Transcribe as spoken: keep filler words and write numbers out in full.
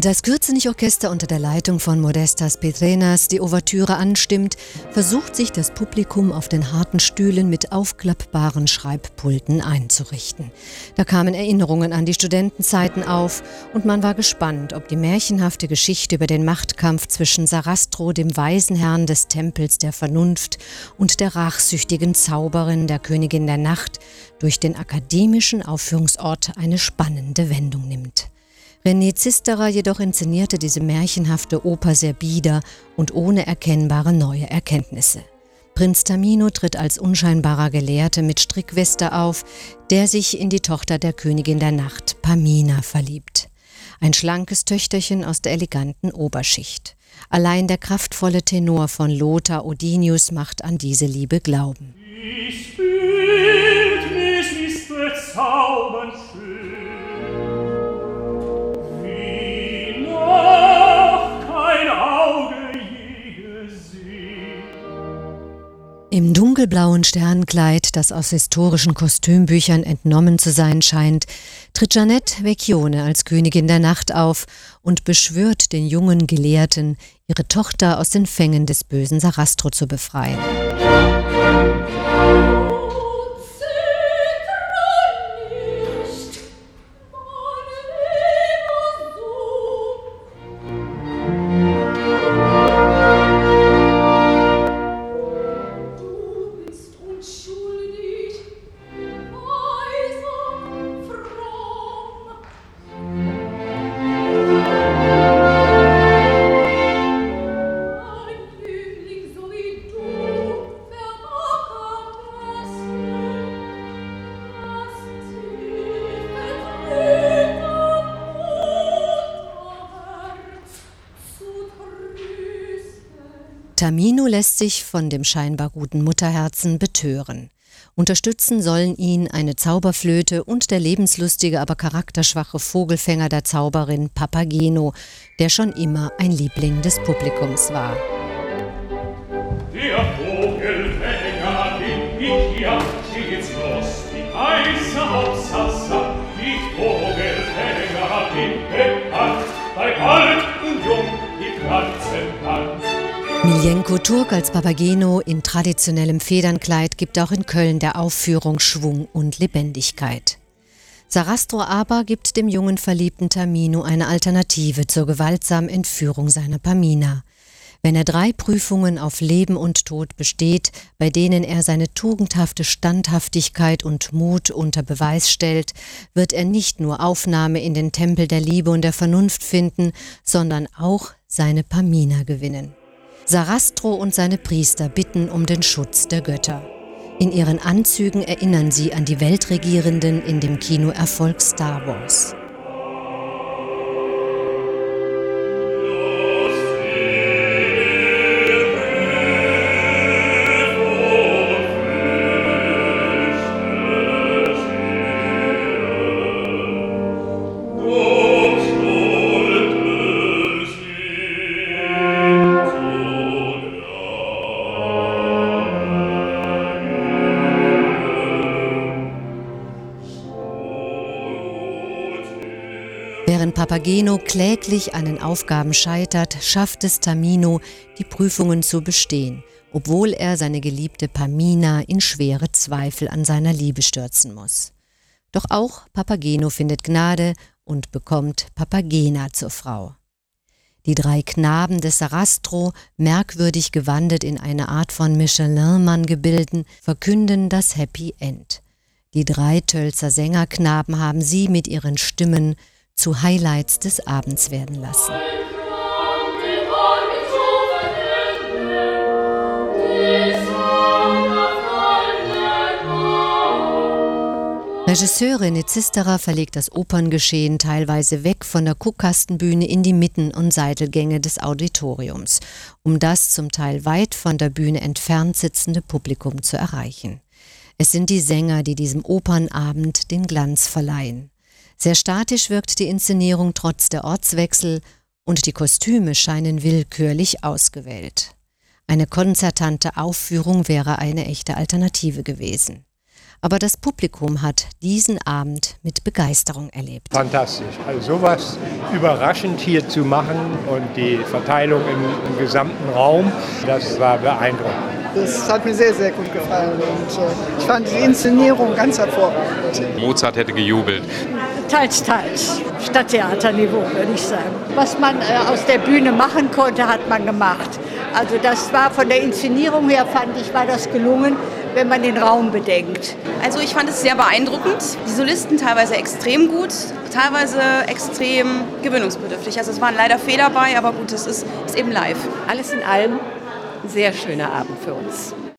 das Kürzenich-Orchester unter der Leitung von Modestas Petrenas die Ouvertüre anstimmt, versucht sich das Publikum auf den harten Stühlen mit aufklappbaren Schreibpulten einzurichten. Da kamen Erinnerungen an die Studentenzeiten auf und man war gespannt, ob die märchenhafte Geschichte über den Machtkampf zwischen Sarastro, dem weisen Herrn des Tempels der Vernunft, und der rachsüchtigen Zauberin, der Königin der Nacht, durch den akademischen Aufführungsort eine spannende Wendung nimmt. René Zisterer jedoch inszenierte diese märchenhafte Oper sehr bieder und ohne erkennbare neue Erkenntnisse. Prinz Tamino tritt als unscheinbarer Gelehrte mit Strickweste auf, der sich in die Tochter der Königin der Nacht, Pamina, verliebt. Ein schlankes Töchterchen aus der eleganten Oberschicht. Allein der kraftvolle Tenor von Lothar Odinius macht an diese Liebe Glauben. Dies Bildnis ist bezaubernd schön. Im dunkelblauen Sternkleid, das aus historischen Kostümbüchern entnommen zu sein scheint, tritt Jeanette Vecchione als Königin der Nacht auf und beschwört den jungen Gelehrten, ihre Tochter aus den Fängen des bösen Sarastro zu befreien. Tamino lässt sich von dem scheinbar guten Mutterherzen betören. Unterstützen sollen ihn eine Zauberflöte und der lebenslustige, aber charakterschwache Vogelfänger der Zauberin Papageno, der schon immer ein Liebling des Publikums war. Der Vogelfänger, den ich hier stets los, die heiße Hauptsassa, die Vogelfänger, den bekannt, bei alt und jung die Pflanzen kann. Miljenko Turk als Papageno in traditionellem Federnkleid gibt auch in Köln der Aufführung Schwung und Lebendigkeit. Sarastro aber gibt dem jungen verliebten Tamino eine Alternative zur gewaltsamen Entführung seiner Pamina. Wenn er drei Prüfungen auf Leben und Tod besteht, bei denen er seine tugendhafte Standhaftigkeit und Mut unter Beweis stellt, wird er nicht nur Aufnahme in den Tempel der Liebe und der Vernunft finden, sondern auch seine Pamina gewinnen. Sarastro und seine Priester bitten um den Schutz der Götter. In ihren Anzügen erinnern sie an die Weltregierenden in dem Kinoerfolg Star Wars. Während Papageno kläglich an den Aufgaben scheitert, schafft es Tamino, die Prüfungen zu bestehen, obwohl er seine geliebte Pamina in schwere Zweifel an seiner Liebe stürzen muss. Doch auch Papageno findet Gnade und bekommt Papagena zur Frau. Die drei Knaben des Sarastro, merkwürdig gewandelt in eine Art von Michelin-Mann-Gebilden, verkünden das Happy End. Die drei Tölzer Sängerknaben haben sie mit ihren Stimmen zu Highlights des Abends werden lassen. Regisseur René Zisterer verlegt das Operngeschehen teilweise weg von der Guckkastenbühne in die Mitten- und Seitelgänge des Auditoriums, um das zum Teil weit von der Bühne entfernt sitzende Publikum zu erreichen. Es sind die Sänger, die diesem Opernabend den Glanz verleihen. Sehr statisch wirkt die Inszenierung trotz der Ortswechsel und die Kostüme scheinen willkürlich ausgewählt. Eine konzertante Aufführung wäre eine echte Alternative gewesen. Aber das Publikum hat diesen Abend mit Begeisterung erlebt. Fantastisch. Also sowas überraschend hier zu machen und die Verteilung im, im gesamten Raum, das war beeindruckend. Das hat mir sehr, sehr gut gefallen und äh, ich fand die Inszenierung ganz hervorragend. Mozart hätte gejubelt. Teils, teils. Stadttheaterniveau, würde ich sagen. Was man äh, aus der Bühne machen konnte, hat man gemacht. Also das war von der Inszenierung her, fand ich, war das gelungen, wenn man den Raum bedenkt. Also ich fand es sehr beeindruckend. Die Solisten teilweise extrem gut, teilweise extrem gewöhnungsbedürftig. Also es waren leider Fehler dabei, aber gut, es ist, ist eben live. Alles in allem ein sehr schöner Abend für uns.